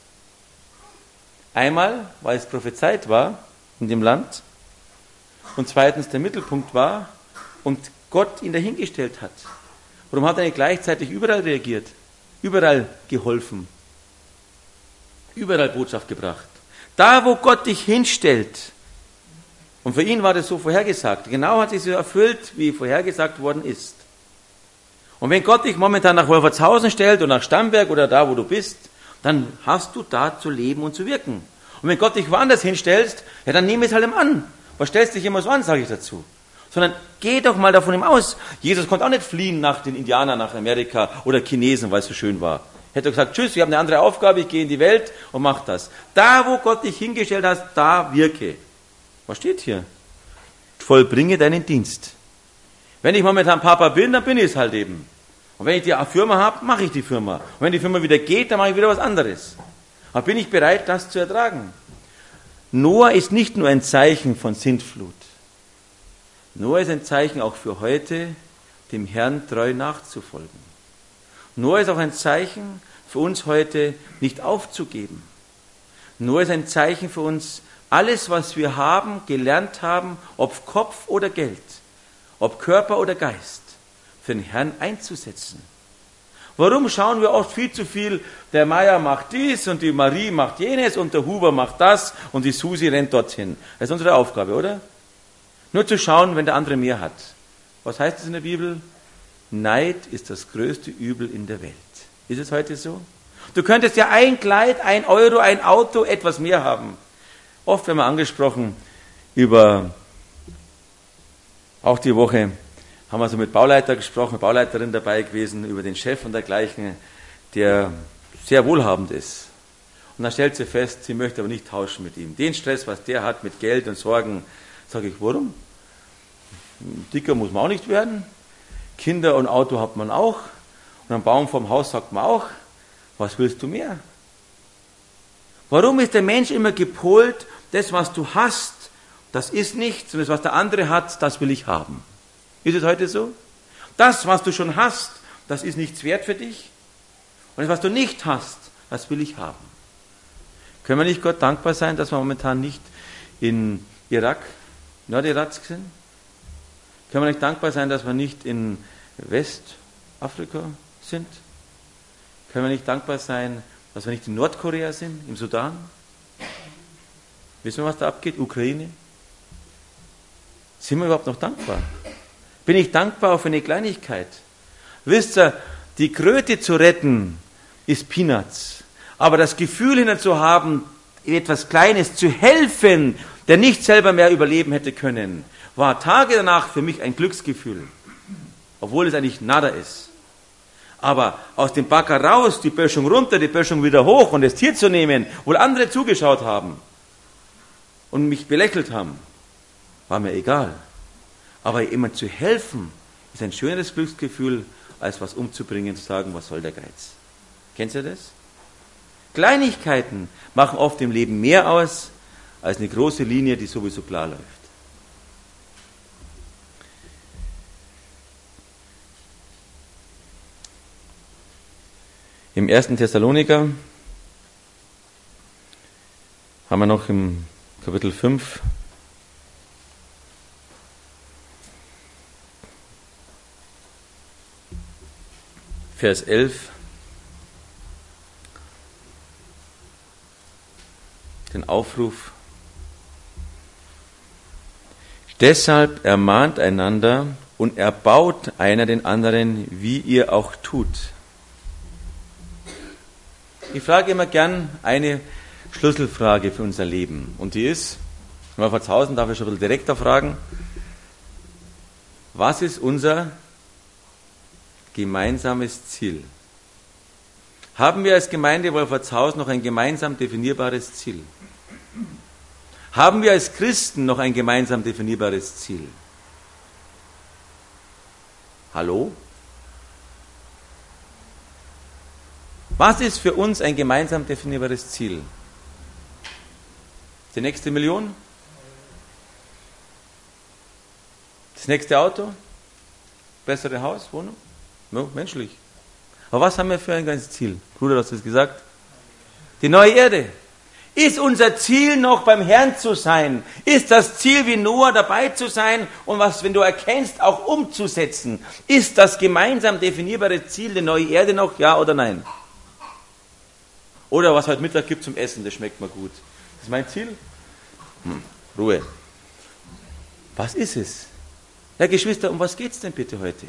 Einmal, weil es prophezeit war in dem Land und zweitens der Mittelpunkt war und Gott ihn dahingestellt hat. Warum hat er nicht gleichzeitig überall reagiert? Überall geholfen? Überall Botschaft gebracht? Da, wo Gott dich hinstellt. Und für ihn war das so vorhergesagt. Genau hat sich so erfüllt, wie vorhergesagt worden ist. Und wenn Gott dich momentan nach Wolfertshausen stellt oder nach Starnberg oder da, wo du bist, dann hast du da zu leben und zu wirken. Und wenn Gott dich woanders hinstellst, ja, dann nimm es halt an. Was stellst dich immer so an, sage ich dazu. Sondern geh doch mal davon aus. Jesus konnte auch nicht fliehen nach den Indianern, nach Amerika oder Chinesen, weil es so schön war. Hätte er gesagt, tschüss, ich habe eine andere Aufgabe, ich gehe in die Welt und mach das. Da, wo Gott dich hingestellt hat, da wirke. Was steht hier? Vollbringe deinen Dienst. Wenn ich momentan Papa bin, dann bin ich es halt eben. Und wenn ich die Firma habe, mache ich die Firma. Und wenn die Firma wieder geht, dann mache ich wieder was anderes. Aber bin ich bereit, das zu ertragen? Noah ist nicht nur ein Zeichen von Sintflut. Noah ist ein Zeichen auch für heute, dem Herrn treu nachzufolgen. Noah ist auch ein Zeichen für uns heute, nicht aufzugeben. Noah ist ein Zeichen für uns, alles, was wir haben, gelernt haben, ob Kopf oder Geld, ob Körper oder Geist, für den Herrn einzusetzen. Warum schauen wir oft viel zu viel, der Meier macht dies und die Marie macht jenes und der Huber macht das und die Susi rennt dorthin. Das ist unsere Aufgabe, oder? Nur zu schauen, wenn der andere mehr hat. Was heißt es in der Bibel? Neid ist das größte Übel in der Welt. Ist es heute so? Du könntest ja ein Kleid, 1 Euro, ein Auto, etwas mehr haben. Oft werden wir angesprochen über, auch die Woche haben wir so mit Bauleiter gesprochen, mit Bauleiterin dabei gewesen, über den Chef und dergleichen, der sehr wohlhabend ist. Und dann stellt sie fest, sie möchte aber nicht tauschen mit ihm. Den Stress, was der hat mit Geld und Sorgen, sage ich, warum? Dicker muss man auch nicht werden. Kinder und Auto hat man auch. Und einen Baum vorm Haus sagt man auch. Was willst du mehr? Warum ist der Mensch immer gepolt, das, was du hast, das ist nichts, und das, was der andere hat, das will ich haben? Ist es heute so? Das, was du schon hast, das ist nichts wert für dich. Und das, was du nicht hast, das will ich haben. Können wir nicht Gott dankbar sein, dass wir momentan nicht in Irak, Nordirak sind? Können wir nicht dankbar sein, dass wir nicht in Westafrika sind? Können wir nicht dankbar sein, dass wir nicht in Nordkorea sind, im Sudan? Wissen wir, was da abgeht? Ukraine? Sind wir überhaupt noch dankbar? Bin ich dankbar auch für eine Kleinigkeit? Wisst ihr, die Kröte zu retten ist Peanuts. Aber das Gefühl hinter zu haben, etwas Kleines zu helfen, der nicht selber mehr überleben hätte können, war Tage danach für mich ein Glücksgefühl. Obwohl es eigentlich nada ist. Aber aus dem Bagger raus, die Böschung runter, die Böschung wieder hoch und das Tier zu nehmen, wo andere zugeschaut haben und mich belächelt haben, war mir egal. Aber jemand zu helfen, ist ein schöneres Glücksgefühl, als was umzubringen, zu sagen, was soll der Geiz? Kennst du das? Kleinigkeiten machen oft im Leben mehr aus, als eine große Linie, die sowieso klar läuft. Im 1. Thessaloniker haben wir noch im Kapitel 5 Vers 11 den Aufruf: Deshalb ermahnt einander und erbaut einer den anderen, wie ihr auch tut. Ich frage immer gern eine Schlüsselfrage für unser Leben. Und die ist, wenn wir Wolfertshausen, darf ich schon ein bisschen direkter fragen: Was ist unser gemeinsames Ziel? Haben wir als Gemeinde Wolfertshausen noch ein gemeinsam definierbares Ziel? Haben wir als Christen noch ein gemeinsam definierbares Ziel? Hallo? Was ist für uns ein gemeinsam definierbares Ziel? Die nächste Million? Das nächste Auto? Bessere Haus, Wohnung? No, menschlich. Aber was haben wir für ein ganzes Ziel? Bruder, hast du es gesagt? Die neue Erde. Ist unser Ziel noch beim Herrn zu sein? Ist das Ziel wie Noah dabei zu sein und was, wenn du erkennst, auch umzusetzen? Ist das gemeinsam definierbare Ziel die neue Erde noch, ja oder nein? Oder was heute Mittag gibt zum Essen, das schmeckt mir gut. Das ist mein Ziel? Ruhe. Was ist es? Ja, Geschwister, um was geht es denn bitte heute?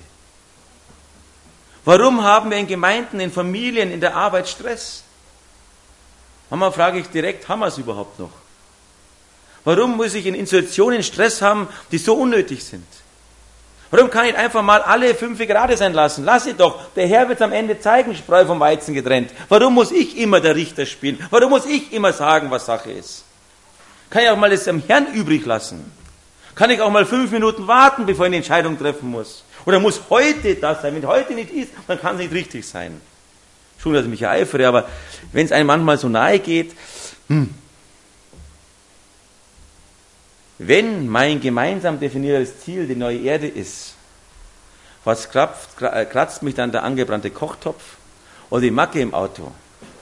Warum haben wir in Gemeinden, in Familien, in der Arbeit Stress? Manchmal frage ich direkt, haben wir es überhaupt noch? Warum muss ich in Institutionen Stress haben, die so unnötig sind? Warum kann ich einfach mal alle 5 gerade sein lassen? Lass sie doch. Der Herr wird am Ende zeigen, Spreu vom Weizen getrennt. Warum muss ich immer der Richter spielen? Warum muss ich immer sagen, was Sache ist? Kann ich auch mal das am Herrn übrig lassen? Kann ich auch mal 5 Minuten warten, bevor ich eine Entscheidung treffen muss? Oder muss heute das sein? Wenn heute nicht ist, dann kann es nicht richtig sein. Schon, dass ich mich ereifere, aber wenn es einem manchmal so nahe geht, wenn mein gemeinsam definiertes Ziel die neue Erde ist, was kratzt mich dann der angebrannte Kochtopf oder die Macke im Auto?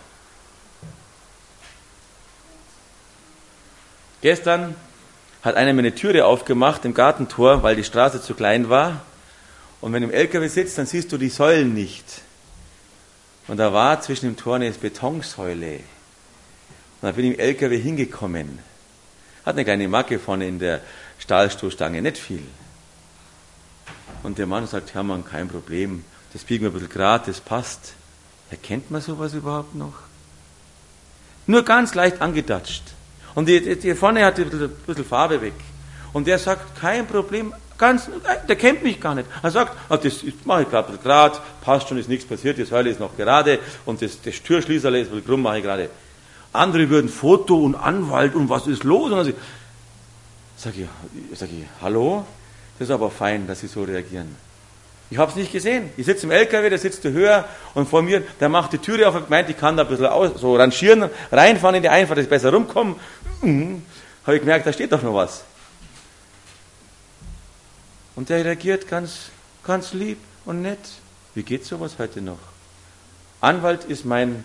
Gestern hat einer mir eine Türe aufgemacht im Gartentor, weil die Straße zu klein war. Und wenn du im LKW sitzt, dann siehst du die Säulen nicht. Und da war zwischen dem Tor eine Betonsäule. Und da bin ich im LKW hingekommen. Hat eine kleine Macke vorne in der Stahlstoßstange, nicht viel. Und der Mann sagt, Hermann, kein Problem, das biegen wir ein bisschen gerade, das passt. Erkennt man sowas überhaupt noch? Nur ganz leicht angedatscht. Und die vorne hat ein bisschen Farbe weg. Und der sagt, kein Problem, der kennt mich gar nicht. Er sagt, das mache ich gerade, passt schon, ist nichts passiert, die Säule ist noch gerade und das Türschließerle ist ein bisschen krumm, mache ich gerade. Andere würden Foto und Anwalt und was ist los? Und dann sag ich, hallo? Das ist aber fein, dass Sie so reagieren. Ich habe es nicht gesehen. Ich sitze im LKW, der sitzt höher und vor mir, der macht die Türe auf und meint, ich kann da ein bisschen so rangieren, reinfahren in die Einfahrt, dass ich besser rumkomme. Habe ich gemerkt, da steht doch noch was. Und der reagiert ganz, ganz lieb und nett. Wie geht sowas heute noch? Anwalt ist mein...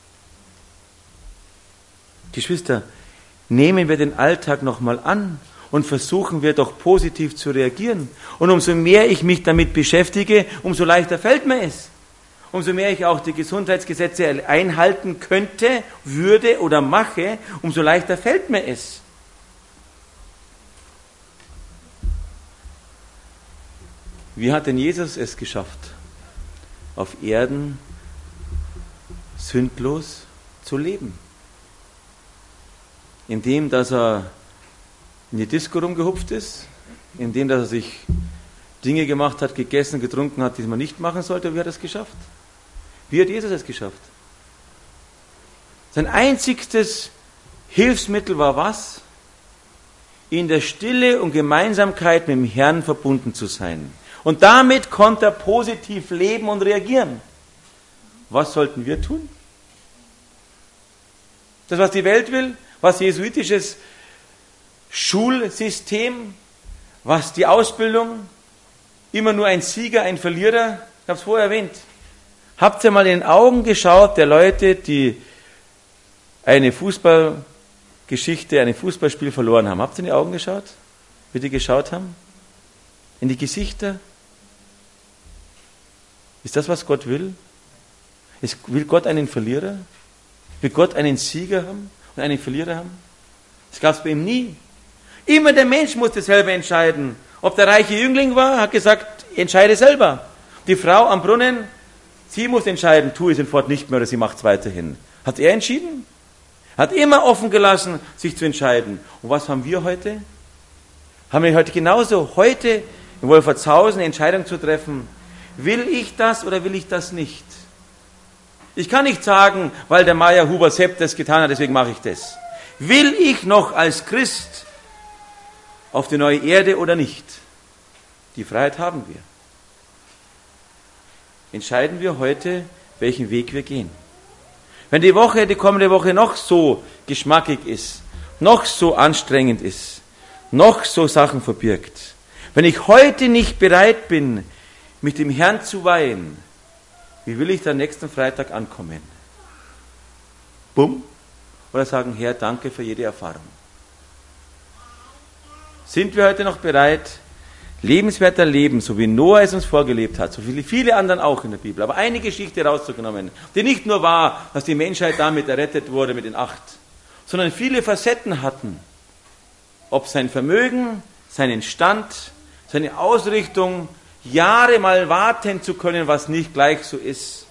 Geschwister, nehmen wir den Alltag nochmal an und versuchen wir doch positiv zu reagieren. Und umso mehr ich mich damit beschäftige, umso leichter fällt mir es. Umso mehr ich auch die Gesundheitsgesetze einhalten könnte, würde oder mache, umso leichter fällt mir es. Wie hat denn Jesus es geschafft, auf Erden sündlos zu leben? Indem, dass er in die Disco rumgehupft ist, indem, dass er sich Dinge gemacht hat, gegessen, getrunken hat, die man nicht machen sollte. Wie hat er es geschafft? Wie hat Jesus es geschafft? Sein einziges Hilfsmittel war was? in der Stille und Gemeinsamkeit mit dem Herrn verbunden zu sein. Und damit konnte er positiv leben und reagieren. Was sollten wir tun? Das, was die Welt will, was jesuitisches Schulsystem, was die Ausbildung, immer nur ein Sieger, ein Verlierer, ich habe es vorher erwähnt. Habt ihr mal in den Augen geschaut der Leute, die eine Fußballgeschichte, ein Fußballspiel verloren haben? Habt ihr in die Augen geschaut, wie die geschaut haben? In die Gesichter? Ist das, was Gott will? Will Gott einen Verlierer? Will Gott einen Sieger haben und einen Verlierer haben? Das gab es bei ihm nie. Immer der Mensch musste selber entscheiden. Ob der reiche Jüngling war, hat gesagt, entscheide selber. Die Frau am Brunnen, sie muss entscheiden, tue es sofort nicht mehr oder sie macht es weiterhin. Hat er entschieden? Hat immer offen gelassen, sich zu entscheiden. Und was haben wir heute? Haben wir heute genauso, heute in Wolfertshausen eine Entscheidung zu treffen, will ich das oder will ich das nicht? Ich kann nicht sagen, weil der Meier Huber Sepp das getan hat, deswegen mache ich das. Will ich noch als Christ auf die neue Erde oder nicht? Die Freiheit haben wir. Entscheiden wir heute, welchen Weg wir gehen. Wenn die kommende Woche noch so geschmackig ist, noch so anstrengend ist, noch so Sachen verbirgt, wenn ich heute nicht bereit bin, mich dem Herrn zu weihen, wie will ich dann nächsten Freitag ankommen? Bumm? Oder sagen, Herr, danke für jede Erfahrung. Sind wir heute noch bereit, lebenswerter Leben, so wie Noah es uns vorgelebt hat, so viele anderen auch in der Bibel, aber eine Geschichte rauszugenommen, die nicht nur war, dass die Menschheit damit errettet wurde mit den 8, sondern viele Facetten hatten. Ob sein Vermögen, seinen Stand, seine Ausrichtung, Jahre mal warten zu können, was nicht gleich so ist.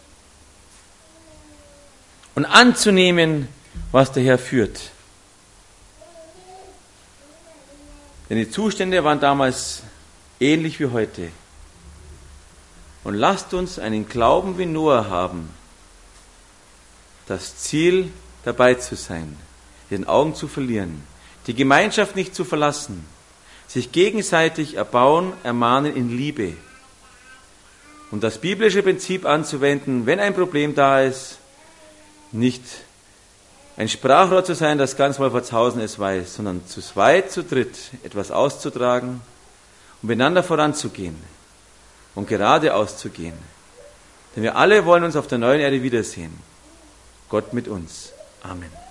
Und anzunehmen, was der Herr führt. Denn die Zustände waren damals ähnlich wie heute. Und lasst uns einen Glauben wie Noah haben, das Ziel dabei zu sein, den Augen zu verlieren, die Gemeinschaft nicht zu verlassen, sich gegenseitig erbauen, ermahnen in Liebe. Und das biblische Prinzip anzuwenden, wenn ein Problem da ist, nicht ein Sprachrohr zu sein, das ganz Wolfertshausen es weiß, sondern zu zweit, zu dritt etwas auszutragen und miteinander voranzugehen und geradeaus zu gehen. Denn wir alle wollen uns auf der neuen Erde wiedersehen. Gott mit uns. Amen.